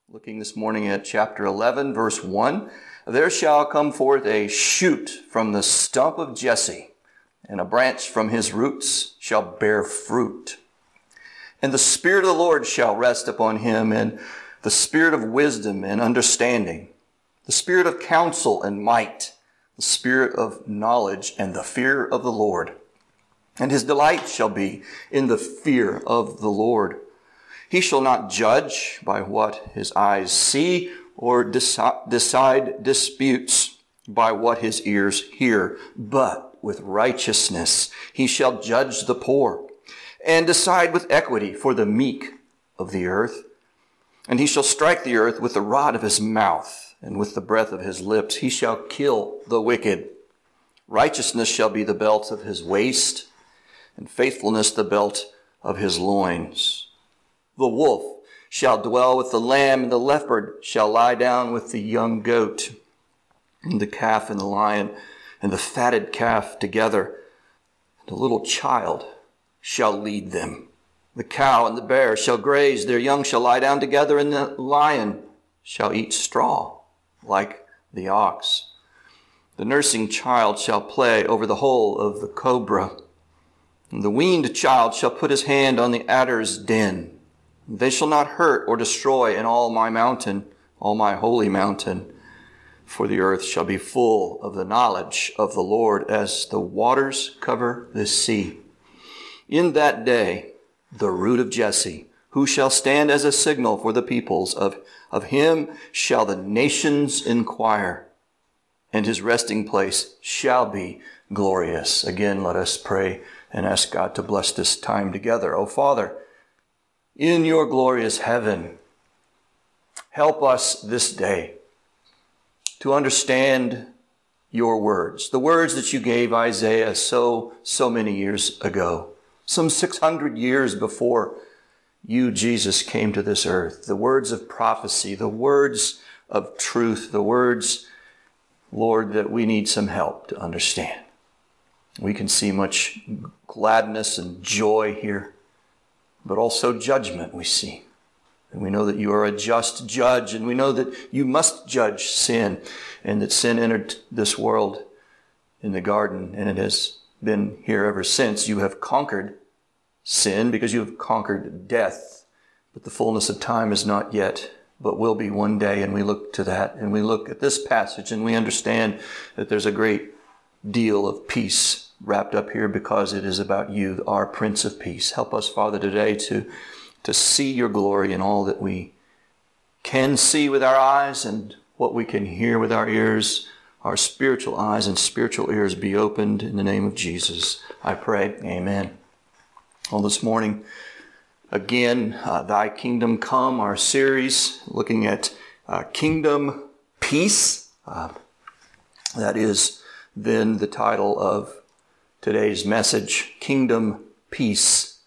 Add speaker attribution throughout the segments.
Speaker 1: Looking this morning at chapter 11, verse 1, there shall come forth a shoot from the stump of Jesse, and a branch from his roots shall bear fruit. And the Spirit of the Lord shall rest upon him, and the Spirit of wisdom and understanding, the Spirit of counsel and might, the Spirit of knowledge and the fear of the Lord. And his delight shall be in the fear of the Lord. He shall not judge by what his eyes see, or decide disputes by what his ears hear, but with righteousness he shall judge the poor, and decide with equity for the meek of the earth. And he shall strike the earth with the rod of his mouth, and with the breath of his lips he shall kill the wicked. Righteousness shall be the belt of his waist, and faithfulness the belt of his loins. The wolf shall dwell with the lamb, and the leopard shall lie down with the young goat, and the calf and the lion and the fatted calf together. The little child shall lead them. The cow and the bear shall graze, their young shall lie down together, and the lion shall eat straw like the ox. The nursing child shall play over the hole of the cobra, and the weaned child shall put his hand on the adder's den. They shall not hurt or destroy in all my mountain, all my holy mountain, for the earth shall be full of the knowledge of the Lord as the waters cover the sea. In that day, the root of Jesse, who shall stand as a signal for the peoples, of him shall the nations inquire, and his resting place shall be glorious. Again, let us pray and ask God to bless this time together. O Father, in your glorious heaven, help us this day to understand your words, the words that you gave Isaiah so many years ago, some 600 years before you, Jesus, came to this earth. The words of prophecy, the words of truth, the words, Lord, that we need some help to understand. We can see much gladness and joy here, but also judgment we see. And we know that you are a just judge, and we know that you must judge sin, and that sin entered this world in the garden, and it has been here ever since. You have conquered sin because you have conquered death, but the fullness of time is not yet, but will be one day, and we look to that, and we look at this passage, and we understand that there's a great deal of peace wrapped up here because it is about you, our Prince of Peace. Help us, Father, today to see your glory in all that we can see with our eyes and what we can hear with our ears. Our spiritual eyes and spiritual ears be opened in the name of Jesus, I pray. Amen. Well, this morning, again, Thy Kingdom Come, our series looking at Kingdom Peace. That is then the title of today's message, Kingdom Peace.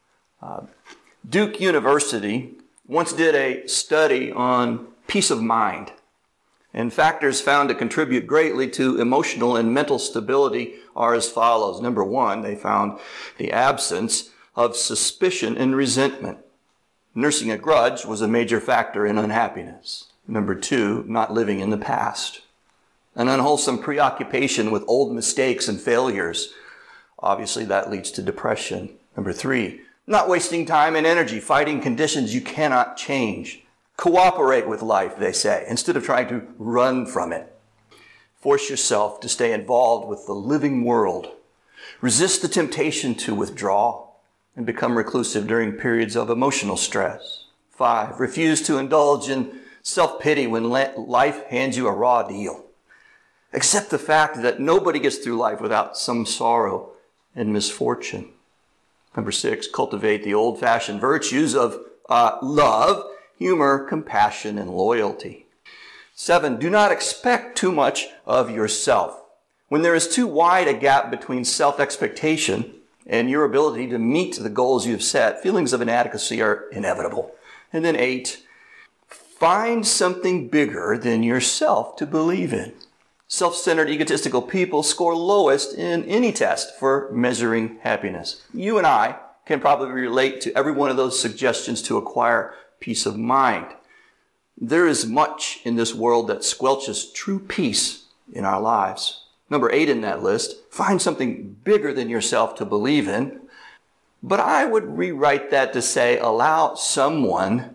Speaker 1: Duke University once did a study on peace of mind, and factors found to contribute greatly to emotional and mental stability are as follows. Number one, they found the absence of suspicion and resentment. Nursing a grudge was a major factor in unhappiness. Number two, not living in the past. An unwholesome preoccupation with old mistakes and failures. Obviously, that leads to depression. Number three, not wasting time and energy fighting conditions you cannot change. Cooperate with life, they say, instead of trying to run from it. Force yourself to stay involved with the living world. Resist the temptation to withdraw and become reclusive during periods of emotional stress. 5, refuse to indulge in self-pity when life hands you a raw deal. Accept the fact that nobody gets through life without some sorrow and misfortune. Number 6, cultivate the old-fashioned virtues of love, humor, compassion, and loyalty. 7, do not expect too much of yourself. When there is too wide a gap between self-expectation and your ability to meet the goals you've set, feelings of inadequacy are inevitable. And then 8, find something bigger than yourself to believe in. Self-centered, egotistical people score lowest in any test for measuring happiness. You and I can probably relate to every one of those suggestions to acquire peace of mind. There is much in this world that squelches true peace in our lives. Number 8 in that list, find something bigger than yourself to believe in. But I would rewrite that to say, allow someone,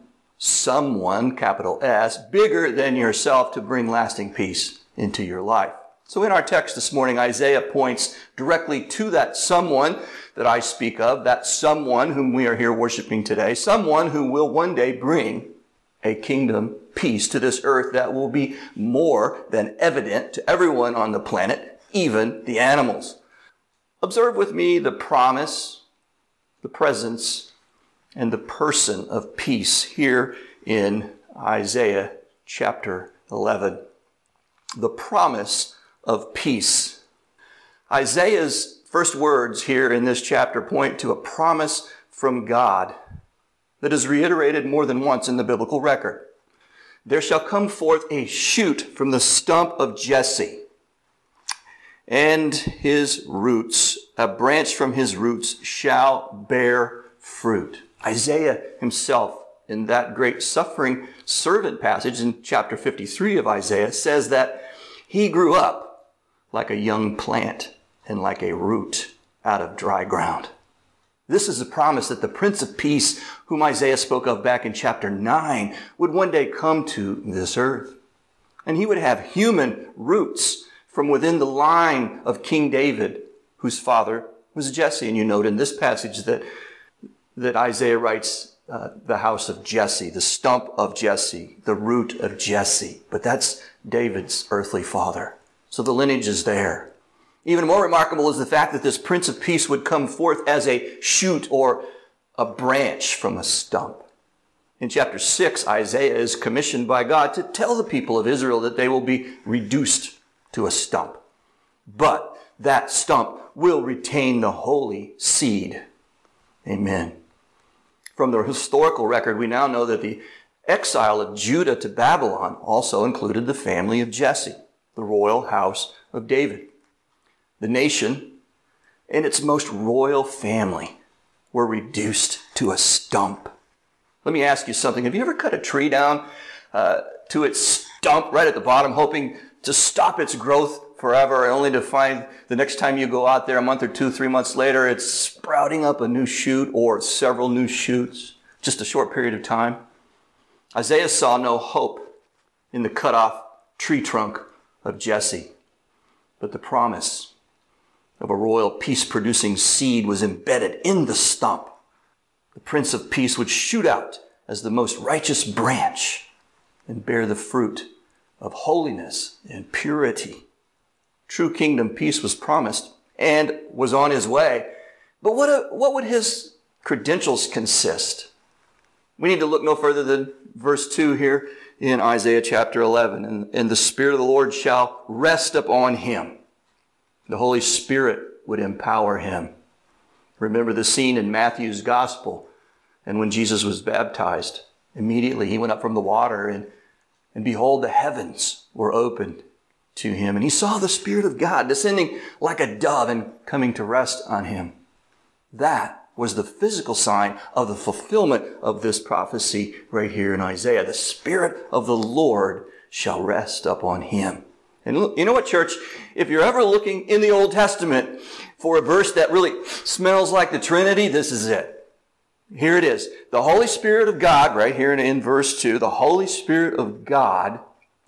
Speaker 1: capital S, bigger than yourself to bring lasting peace into your life. So in our text this morning, Isaiah points directly to that someone that I speak of, that someone whom we are here worshiping today, someone who will one day bring a kingdom peace to this earth that will be more than evident to everyone on the planet, even the animals. Observe with me the promise, the presence, and the person of peace here in Isaiah chapter 11. The promise of peace. Isaiah's first words here in this chapter point to a promise from God that is reiterated more than once in the biblical record. There shall come forth a shoot from the stump of Jesse, and his roots, a branch from his roots shall bear fruit. Isaiah himself, in that great suffering servant passage in chapter 53 of Isaiah, says that he grew up like a young plant and like a root out of dry ground. This is a promise that the Prince of Peace, whom Isaiah spoke of back in chapter 9, would one day come to this earth. And he would have human roots from within the line of King David, whose father was Jesse. And you note in this passage that Isaiah writes the house of Jesse, the stump of Jesse, the root of Jesse. But that's David's earthly father. So the lineage is there. Even more remarkable is the fact that this Prince of Peace would come forth as a shoot or a branch from a stump. In chapter 6, Isaiah is commissioned by God to tell the people of Israel that they will be reduced to a stump. But that stump will retain the holy seed. Amen. From the historical record, we now know that the exile of Judah to Babylon also included the family of Jesse, the royal house of David. The nation and its most royal family were reduced to a stump. Let me ask you something. Have you ever cut a tree down to its stump right at the bottom, hoping to stop its growth forever, only to find the next time you go out there a month or 2, 3 months later, it's sprouting up a new shoot or several new shoots, just a short period of time? Isaiah saw no hope in the cut off tree trunk of Jesse, but the promise of a royal peace-producing seed was embedded in the stump. The Prince of Peace would shoot out as the most righteous branch and bear the fruit of holiness and purity. True kingdom peace was promised and was on his way. But what would his credentials consist? We need to look no further than verse 2 here in Isaiah chapter 11. And the Spirit of the Lord shall rest upon him. The Holy Spirit would empower him. Remember the scene in Matthew's gospel. And when Jesus was baptized, immediately he went up from the water and behold, the heavens were opened to him. And he saw the Spirit of God descending like a dove and coming to rest on him. That was the physical sign of the fulfillment of this prophecy right here in Isaiah. The Spirit of the Lord shall rest upon him. And you know what, church? If you're ever looking in the Old Testament for a verse that really smells like the Trinity, this is it. Here it is. The Holy Spirit of God, right here in verse 2, the Holy Spirit of God,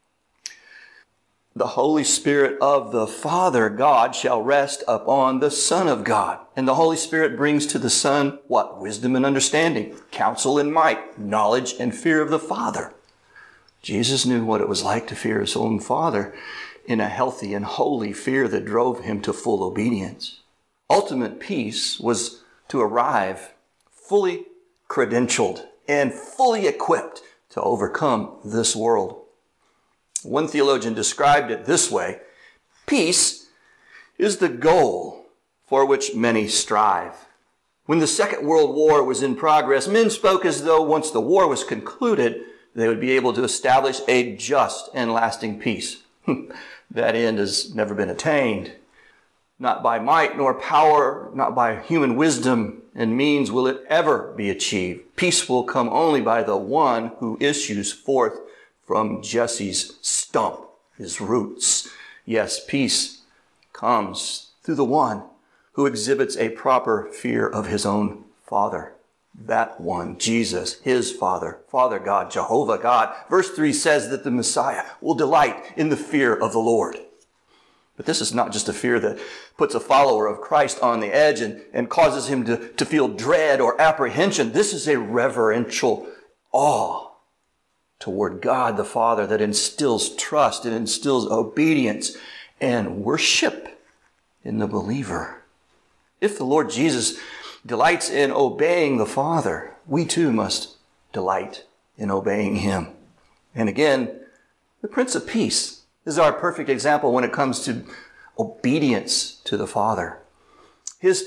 Speaker 1: the Holy Spirit of the Father God shall rest upon the Son of God. And the Holy Spirit brings to the Son what? Wisdom and understanding, counsel and might, knowledge and fear of the Father. Jesus knew what it was like to fear his own Father in a healthy and holy fear that drove him to full obedience. Ultimate peace was to arrive fully credentialed and fully equipped to overcome this world. One theologian described it this way: peace is the goal for which many strive. When the Second World War was in progress, men spoke as though once the war was concluded, they would be able to establish a just and lasting peace. That end has never been attained. Not by might nor power, not by human wisdom and means will it ever be achieved. Peace will come only by the one who issues forth from Jesse's stump, his roots. Yes, peace comes through the one who exhibits a proper fear of his own Father. That one, Jesus, his Father, Father God, Jehovah God. Verse 3 says that the Messiah will delight in the fear of the Lord. But this is not just a fear that puts a follower of Christ on the edge and causes him to feel dread or apprehension. This is a reverential awe toward God the Father that instills trust and instills obedience and worship in the believer. If the Lord Jesus delights in obeying the Father, we too must delight in obeying him. And again, the Prince of Peace is our perfect example when it comes to obedience to the Father. His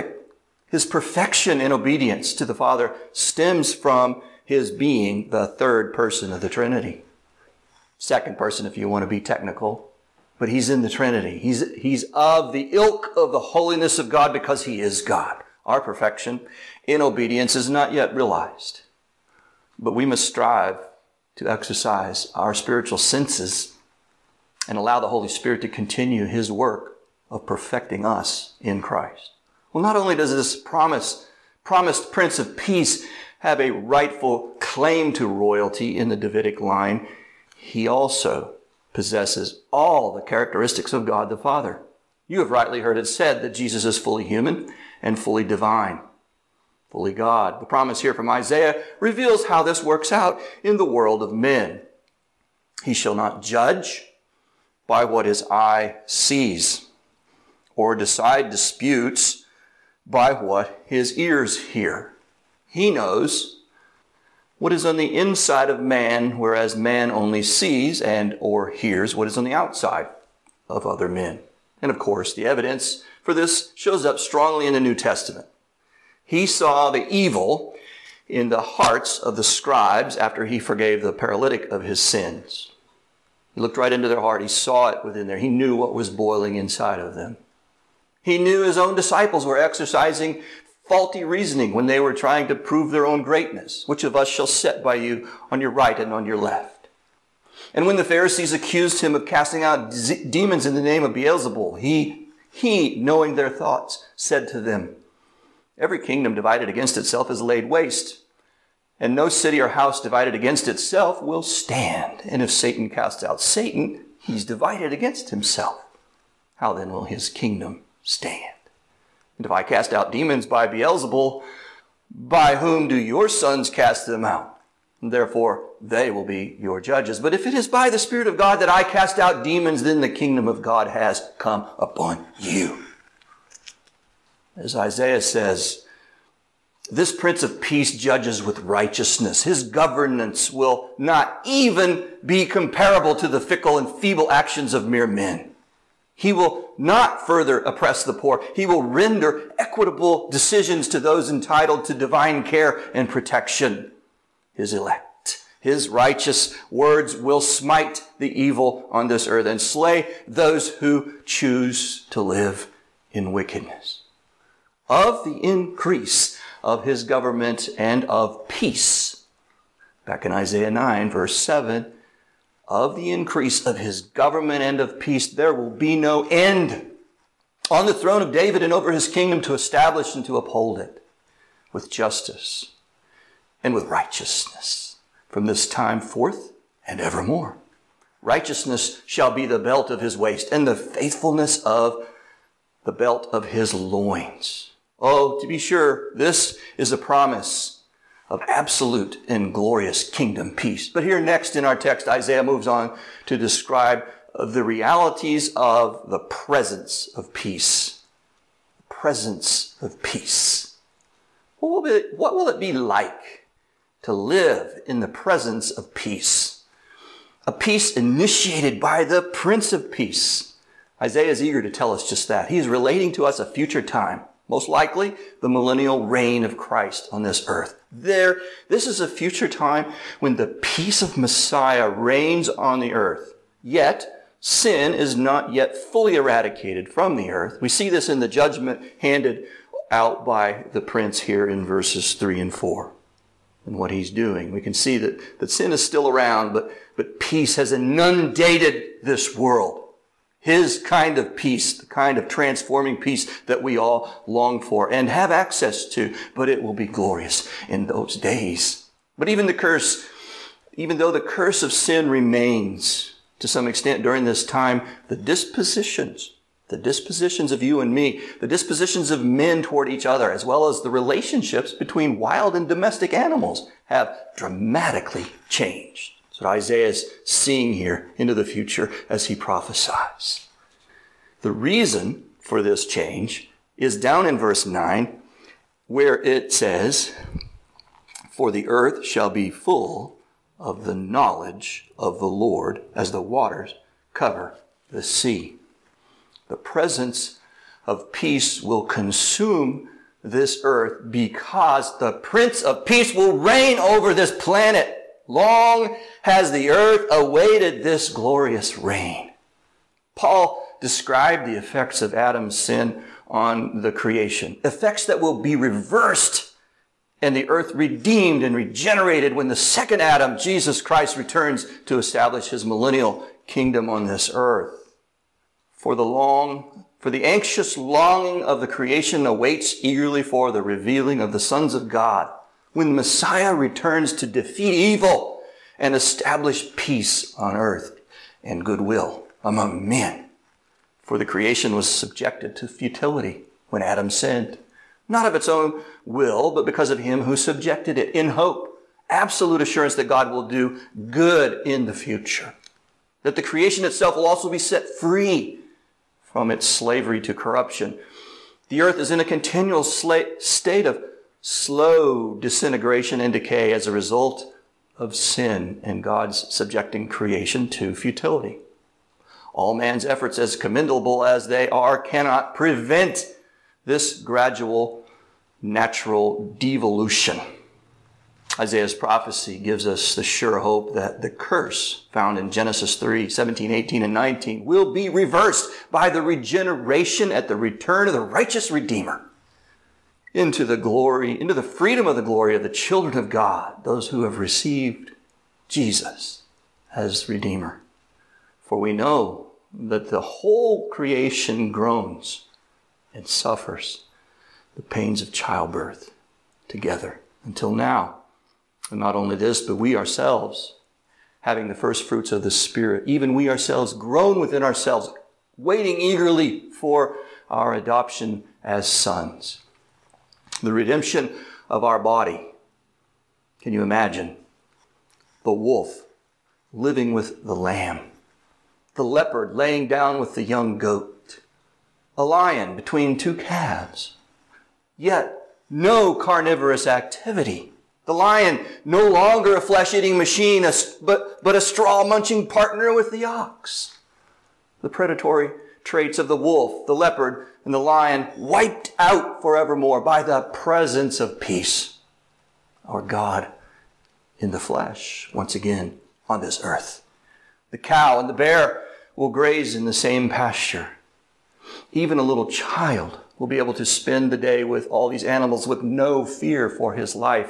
Speaker 1: perfection in obedience to the Father stems from his being the third person of the Trinity. Second person, if you want to be technical. But he's in the Trinity. He's of the ilk of the holiness of God because he is God. Our perfection in obedience is not yet realized. But we must strive to exercise our spiritual senses and allow the Holy Spirit to continue his work of perfecting us in Christ. Well, not only does this promised Prince of Peace have a rightful claim to royalty in the Davidic line, he also possesses all the characteristics of God the Father. You have rightly heard it said that Jesus is fully human and fully divine, fully God. The promise here from Isaiah reveals how this works out in the world of men. He shall not judge by what his eye sees, or decide disputes by what his ears hear. He knows what is on the inside of man, whereas man only sees and or hears what is on the outside of other men. And of course, the evidence for this shows up strongly in the New Testament. He saw the evil in the hearts of the scribes after he forgave the paralytic of his sins. He looked right into their heart. He saw it within there. He knew what was boiling inside of them. He knew his own disciples were exercising faulty reasoning when they were trying to prove their own greatness. Which of us shall sit by you on your right and on your left? And when the Pharisees accused him of casting out demons in the name of Beelzebul, he, knowing their thoughts, said to them, every kingdom divided against itself is laid waste, and no city or house divided against itself will stand. And if Satan casts out Satan, he's divided against himself. How then will his kingdom stand? And if I cast out demons by Beelzebul, by whom do your sons cast them out? And therefore, they will be your judges. But if it is by the Spirit of God that I cast out demons, then the kingdom of God has come upon you. As Isaiah says, this Prince of Peace judges with righteousness. His governance will not even be comparable to the fickle and feeble actions of mere men. He will not further oppress the poor. He will render equitable decisions to those entitled to divine care and protection, his elect. His righteous words will smite the evil on this earth and slay those who choose to live in wickedness. Of the increase of his government and of peace, back in Isaiah 9, verse 7, of the increase of his government and of peace, there will be no end on the throne of David and over his kingdom, to establish and to uphold it with justice and with righteousness from this time forth and evermore. Righteousness shall be the belt of his waist, and the faithfulness of the belt of his loins. Oh, to be sure, this is a promise of absolute and glorious kingdom peace. But here next in our text, Isaiah moves on to describe the realities of the presence of peace. The presence of peace. What will it be like to live in the presence of peace? A peace initiated by the Prince of Peace. Isaiah is eager to tell us just that. He is relating to us a future time. Most likely, the millennial reign of Christ on this earth. This is a future time when the peace of Messiah reigns on the earth. Yet, sin is not yet fully eradicated from the earth. We see this in the judgment handed out by the prince here in verses 3 and 4. in what he's doing. We can see that sin is still around, but peace has inundated this world. His kind of peace, the kind of transforming peace that we all long for and have access to, but it will be glorious in those days. But even though the curse of sin remains to some extent during this time, the dispositions of you and me, the dispositions of men toward each other, as well as the relationships between wild and domestic animals have dramatically changed. That's what Isaiah is seeing here into the future as he prophesies. The reason for this change is down in verse 9, where it says, "For the earth shall be full of the knowledge of the Lord as the waters cover the sea." The presence of peace will consume this earth because the Prince of Peace will reign over this planet. Long has the earth awaited this glorious reign. Paul described the effects of Adam's sin on the creation, effects that will be reversed and the earth redeemed and regenerated when the second Adam, Jesus Christ, returns to establish his millennial kingdom on this earth. For the anxious longing of the creation awaits eagerly for the revealing of the sons of God, when Messiah returns to defeat evil and establish peace on earth and goodwill among men. For the creation was subjected to futility when Adam sinned, not of its own will, but because of him who subjected it, in hope, absolute assurance that God will do good in the future, that the creation itself will also be set free from its slavery to corruption. The earth is in a continual state of slow disintegration and decay as a result of sin and God's subjecting creation to futility. All man's efforts, as commendable as they are, cannot prevent this gradual natural devolution. Isaiah's prophecy gives us the sure hope that the curse found in Genesis 3, 17, 18, and 19 will be reversed by the regeneration at the return of the righteous Redeemer into the freedom of the glory of the children of God, those who have received Jesus as Redeemer. For we know that the whole creation groans and suffers the pains of childbirth together until now. And not only this, but we ourselves, having the first fruits of the Spirit, even we ourselves groan within ourselves, waiting eagerly for our adoption as sons. The redemption of our body. Can you imagine? The wolf living with the lamb. The leopard laying down with the young goat. A lion between two calves. Yet no carnivorous activity. The lion, no longer a flesh-eating machine, but a straw-munching partner with the ox. The predatory traits of the wolf, the leopard, and the lion wiped out forevermore by the presence of peace. Our God in the flesh, once again, on this earth. The cow and the bear will graze in the same pasture. Even a little child will be able to spend the day with all these animals with no fear for his life.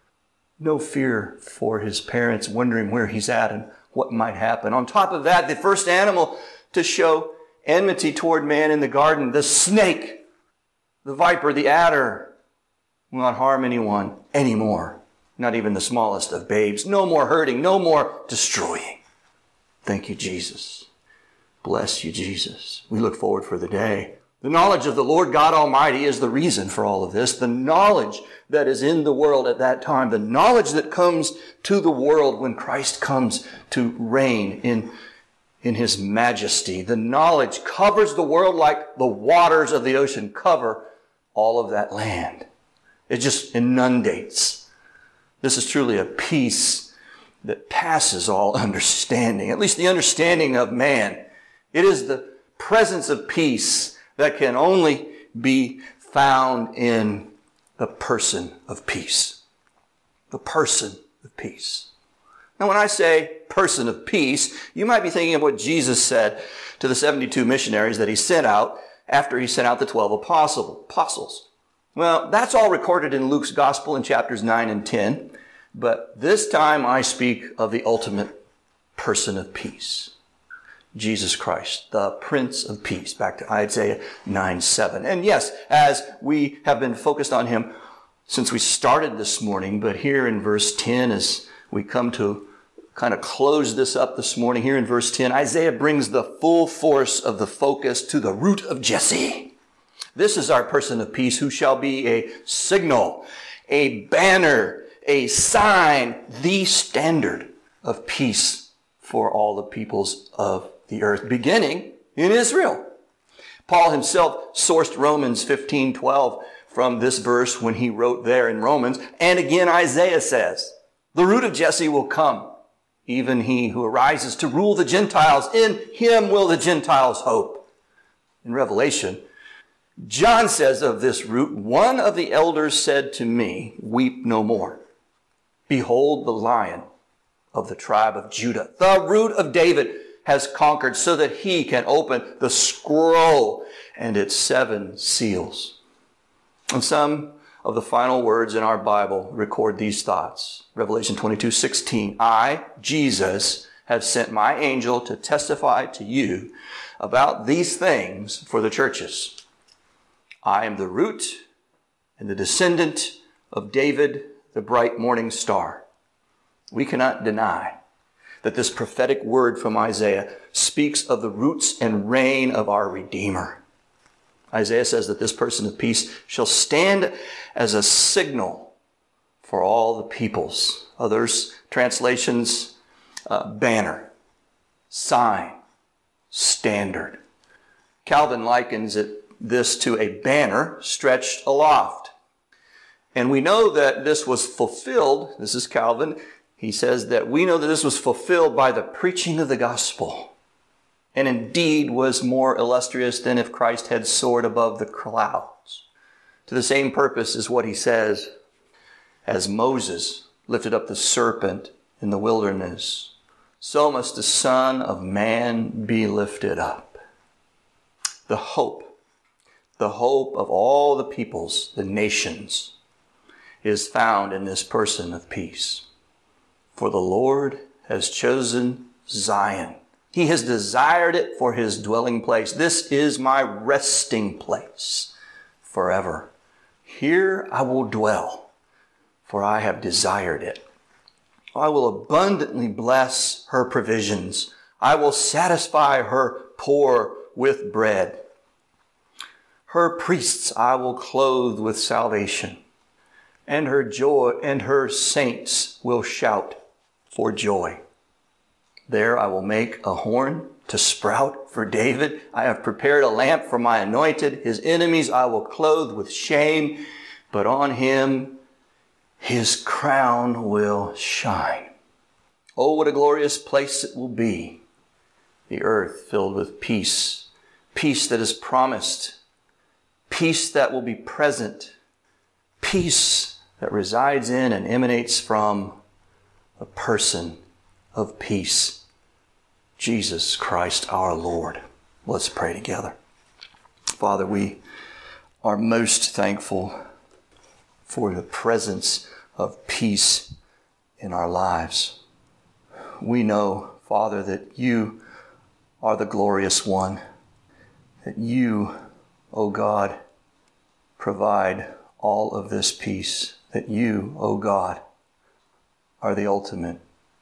Speaker 1: No fear for his parents wondering where he's at and what might happen. On top of that, the first animal to show enmity toward man in the garden, the snake, the viper, the adder, will not harm anyone anymore. Not even the smallest of babes. No more hurting, no more destroying. Thank you, Jesus. Bless you, Jesus. We look forward for the day. The knowledge of the Lord God Almighty is the reason for all of this. The knowledge that is in the world at that time. The knowledge that comes to the world when Christ comes to reign in his majesty. The knowledge covers the world like the waters of the ocean cover all of that land. It just inundates. This is truly a peace that passes all understanding, at least the understanding of man. It is the presence of peace that can only be found in the person of peace. The person of peace. Now, when I say person of peace, you might be thinking of what Jesus said to the 72 missionaries that he sent out after he sent out the 12 apostles. Well, that's all recorded in Luke's gospel in chapters 9 and 10. But this time I speak of the ultimate person of peace, Jesus Christ, the Prince of Peace, back to Isaiah 9:7. And yes, as we have been focused on him since we started this morning, but here in verse 10, as we come to kind of close this up this morning, here in verse 10, Isaiah brings the full force of the focus to the root of Jesse. This is our person of peace, who shall be a signal, a banner, a sign, the standard of peace for all the peoples of the earth, beginning in Israel. Paul himself sourced Romans 15:12 from this verse when he wrote there in Romans. And again, Isaiah says, the root of Jesse will come, even he who arises to rule the Gentiles. In him will the Gentiles hope. In Revelation, John says of this root, one of the elders said to me, weep no more. Behold, the Lion of the tribe of Judah, the root of David, has conquered so that he can open the scroll and its 7 seals. And some of the final words in our Bible record these thoughts. Revelation 22:16, I, Jesus, have sent my angel to testify to you about these things for the churches. I am the root and the descendant of David, the bright morning star. We cannot deny that this prophetic word from Isaiah speaks of the roots and reign of our Redeemer. Isaiah says that this person of peace shall stand as a signal for all the peoples. Others, translations, banner, sign, standard. Calvin likens this to a banner stretched aloft. And we know that this was fulfilled. This is Calvin. He says that we know that this was fulfilled by the preaching of the gospel, and indeed was more illustrious than if Christ had soared above the clouds. To the same purpose is what he says, as Moses lifted up the serpent in the wilderness, so must the Son of Man be lifted up. The hope of all the peoples, the nations, is found in this person of peace. For the Lord has chosen Zion. He has desired it for his dwelling place. This is my resting place forever. Here I will dwell, for I have desired it. I will abundantly bless her provisions. I will satisfy her poor with bread. Her priests I will clothe with salvation, and her joy and her saints will shout for joy. There I will make a horn to sprout for David. I have prepared a lamp for my anointed. His enemies I will clothe with shame, but on him his crown will shine. Oh, what a glorious place it will be. The earth filled with peace. Peace that is promised. Peace that will be present. Peace that resides in and emanates from a person of peace, Jesus Christ our Lord. Let's pray together. Father, we are most thankful for the presence of peace in our lives. We know, Father, that you are the glorious one, that you, O God, provide all of this peace, that you, O God, are the ultimate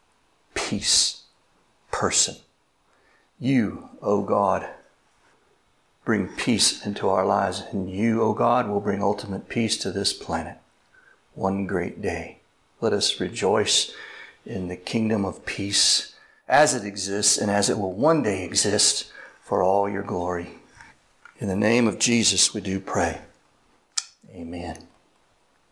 Speaker 1: peace person. You, O God, bring peace into our lives, and you, O God, will bring ultimate peace to this planet one great day. Let us rejoice in the kingdom of peace as it exists and as it will one day exist for all your glory. In the name of Jesus we do pray. Amen.